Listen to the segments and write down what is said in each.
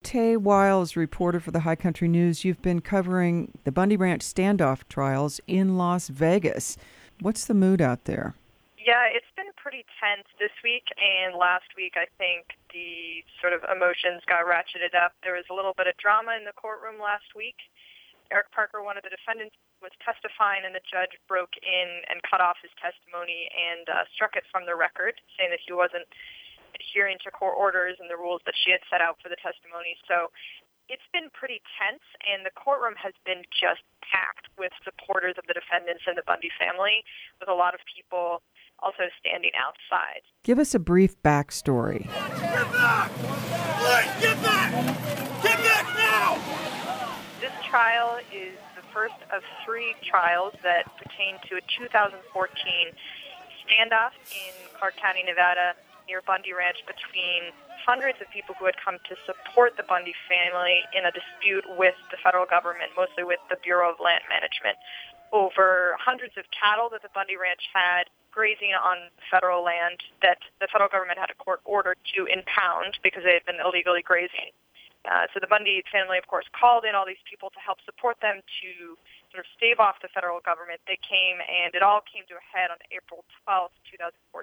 Tay Wiles, reporter for the High Country News. You've been covering the Bundy Ranch standoff trials in Las Vegas. What's the mood out there? Yeah, it's been pretty tense this week, and last week I think the sort of emotions got ratcheted up. There was a little bit of drama in the courtroom last week. Eric Parker, one of the defendants, was testifying, and the judge broke in and cut off his testimony and struck it from the record, saying that he wasn't adhering to court orders and the rules that she had set out for the testimony. So it's been pretty tense, and the courtroom has been just packed with supporters of the defendants and the Bundy family, with a lot of people also standing outside. Give us a brief backstory. Get back! Please, get back! Get back now! This trial is the first of 3 trials that pertain to a 2014 standoff in Clark County, Nevada, near Bundy Ranch, between hundreds of people who had come to support the Bundy family in a dispute with the federal government, mostly with the Bureau of Land Management, over hundreds of cattle that the Bundy Ranch had grazing on federal land that the federal government had a court order to impound because they had been illegally grazing. So the Bundy family, of course, called in all these people to help support them to sort of stave off the federal government. They came, and it all came to a head on April 12th, 2014,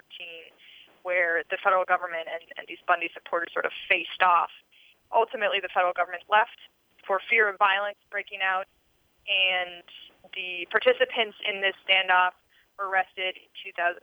where the federal government and these Bundy supporters sort of faced off. Ultimately, the federal government left for fear of violence breaking out, and the participants in this standoff were arrested in 2016,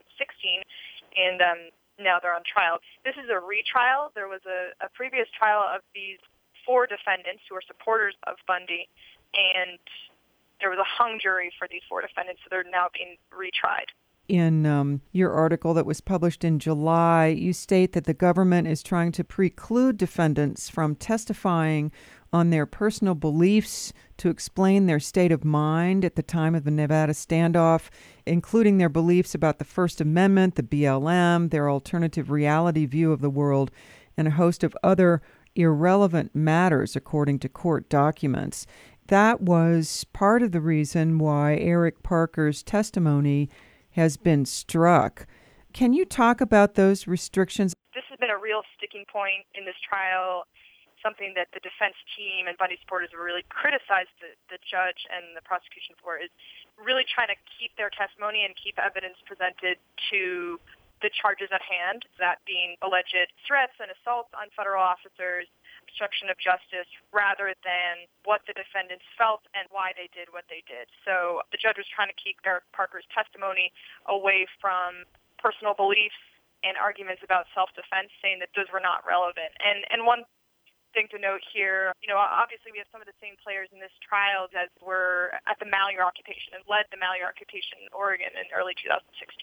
and now they're on trial. This is a retrial. There was a previous trial of these 4 defendants who are supporters of Bundy, and there was a hung jury for these 4 defendants, so they're now being retried. In your article that was published in July, you state that the government is trying to preclude defendants from testifying on their personal beliefs to explain their state of mind at the time of the Nevada standoff, including their beliefs about the First Amendment, the BLM, their alternative reality view of the world, and a host of other irrelevant matters, according to court documents. That was part of the reason why Eric Parker's testimony has been struck. Can you talk about those restrictions? This has been a real sticking point in this trial, something that the defense team and Bundy supporters have really criticized the judge and the prosecution for, is really trying to keep their testimony and keep evidence presented to the charges at hand, that being alleged threats and assaults on federal officers, obstruction of justice, rather than what the defendants felt and why they did what they did. So the judge was trying to keep Eric Parker's testimony away from personal beliefs and arguments about self-defense, saying that those were not relevant. And one thing to note here, obviously we have some of the same players in this trial as were at the Malheur occupation and led the Malheur occupation in Oregon in early 2016.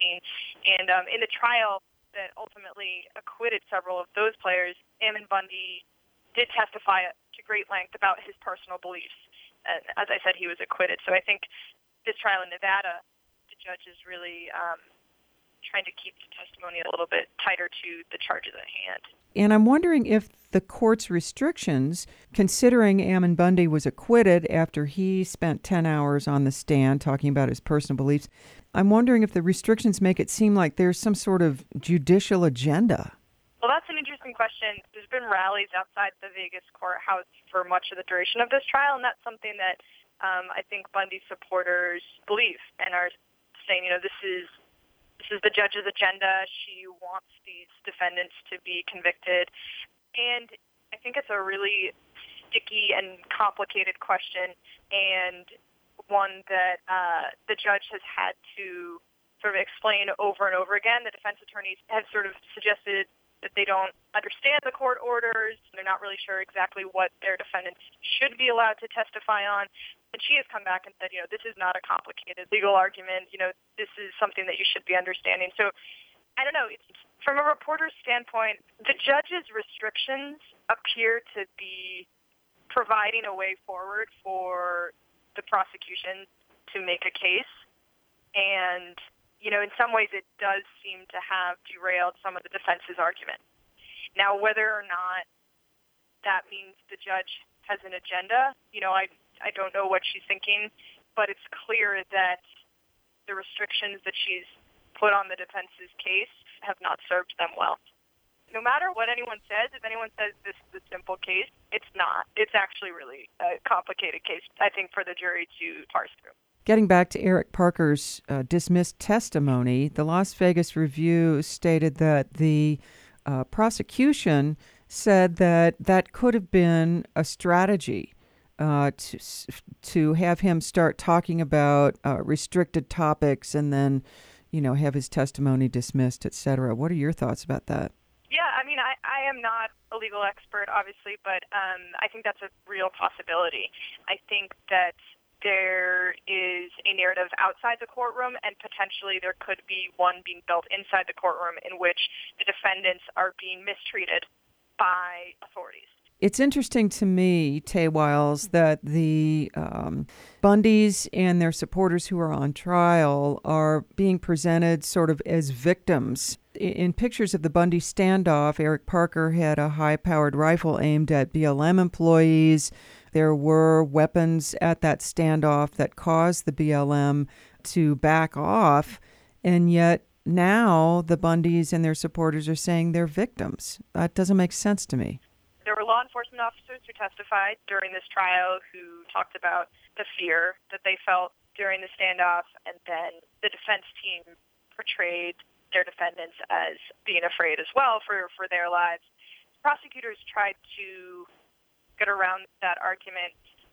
And in the trial that ultimately acquitted several of those players, Ammon Bundy did testify to great length about his personal beliefs. And as I said, he was acquitted. So I think this trial in Nevada, the judge is really trying to keep the testimony a little bit tighter to the charges at hand. And I'm wondering if the court's restrictions, considering Ammon Bundy was acquitted after he spent 10 hours on the stand talking about his personal beliefs, I'm wondering if the restrictions make it seem like there's some sort of judicial agenda. Well, that's an interesting question. There's been rallies outside the Vegas courthouse for much of the duration of this trial, and that's something that I think Bundy supporters believe and are saying, this is the judge's agenda. She wants these defendants to be convicted. And I think it's a really sticky and complicated question, and one that the judge has had to sort of explain over and over again. The defense attorneys have sort of suggested that they don't understand the court orders. They're not really sure exactly what their defendants should be allowed to testify on. And she has come back and said, this is not a complicated legal argument. This is something that you should be understanding. So I don't know. From a reporter's standpoint, the judge's restrictions appear to be providing a way forward for the prosecution to make a case. And in some ways it does seem to have derailed some of the defense's argument. Now, whether or not that means the judge has an agenda, I don't know what she's thinking, but it's clear that the restrictions that she's put on the defense's case have not served them well. No matter what anyone says, if anyone says this is a simple case, it's not. It's actually really a complicated case, I think, for the jury to parse through. Getting back to Eric Parker's dismissed testimony, the Las Vegas Review stated that the prosecution said that that could have been a strategy to have him start talking about restricted topics and then, have his testimony dismissed, et cetera. What are your thoughts about that? Yeah, I mean, I am not a legal expert, obviously, but I think that's a real possibility. I think that there is a narrative outside the courtroom, and potentially there could be one being built inside the courtroom in which the defendants are being mistreated by authorities. It's interesting to me, Tay Wiles, that the Bundys and their supporters who are on trial are being presented sort of as victims. In pictures of the Bundy standoff, Eric Parker had a high-powered rifle aimed at BLM employees. There were weapons at that standoff that caused the BLM to back off, and yet now the Bundys and their supporters are saying they're victims. That doesn't make sense to me. There were law enforcement officers who testified during this trial who talked about the fear that they felt during the standoff, and then the defense team portrayed their defendants as being afraid as well for their lives. Prosecutors tried to get around that argument.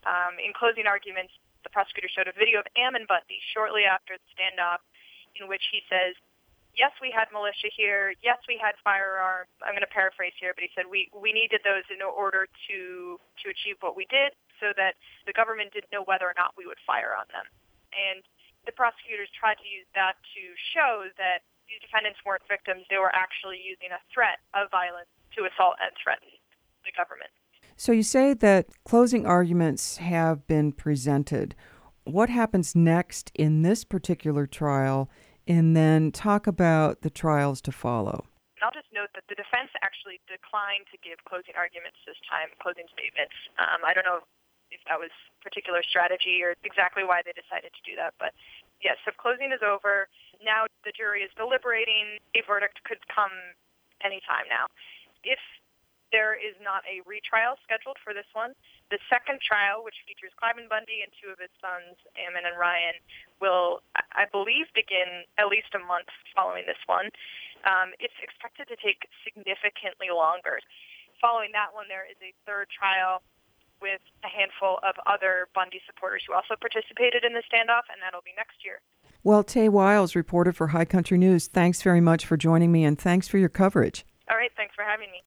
In closing arguments, the prosecutor showed a video of Ammon Bundy shortly after the standoff in which he says, yes, we had militia here. Yes, we had firearms. I'm going to paraphrase here, but he said we needed those in order to achieve what we did so that the government didn't know whether or not we would fire on them. And the prosecutors tried to use that to show that these defendants weren't victims. They were actually using a threat of violence to assault and threaten the government. So you say that closing arguments have been presented. What happens next in this particular trial? And then talk about the trials to follow. I'll just note that the defense actually declined to give closing arguments this time, closing statements. I don't know if that was a particular strategy or exactly why they decided to do that, but yes, so closing is over. Now the jury is deliberating. A verdict could come anytime now. If there is not a retrial scheduled for this one, the second trial, which features Cliven Bundy and two of his sons, Ammon and Ryan, will, I believe, begin at least a month following this one. It's expected to take significantly longer. Following that one, there is a third trial with a handful of other Bundy supporters who also participated in the standoff, and that'll be next year. Well, Tay Wiles, reporter for High Country News, thanks very much for joining me, and thanks for your coverage. All right, thanks for having me.